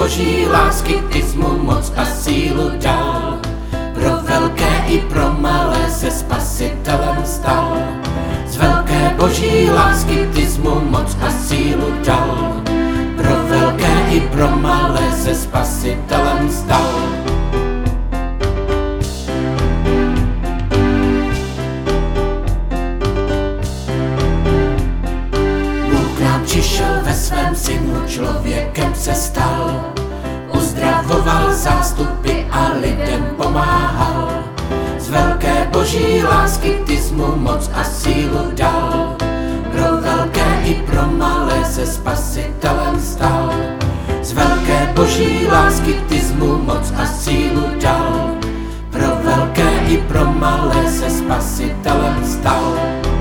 boží lásky ty jsi mu moc a sílu dal. Pro velké i pro malé se spasitelem stal. Z velké boží lásky ty jsi mu moc a sílu dal. Pro velké i pro malé se spasitelem stal. Bůh nám přišel ve svém synu, člověkem se stal. Uzdravoval zástupy a lidem pomáhal. Z velké boží lásky ty jsi mu moc a sílu dal. Pro velké i pro malé se spasitelem stal. Z velké boží lásky ty jsi mu moc a sílu dal. Pro velké i pro malé se spasitelem stal.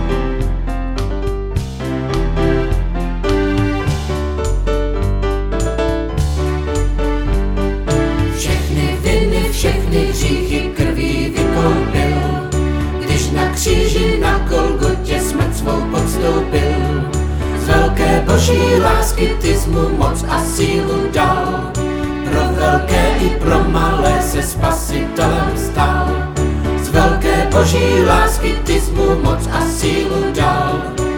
Všechny hříchy krví vykoupil, když na kříži na Golgotě smrt svou podstoupil. Z velké boží lásky ty jsi mu moc a sílu dal. Pro velké i pro malé se spasitelem stal. Z velké boží lásky ty jsi mu moc a sílu dal.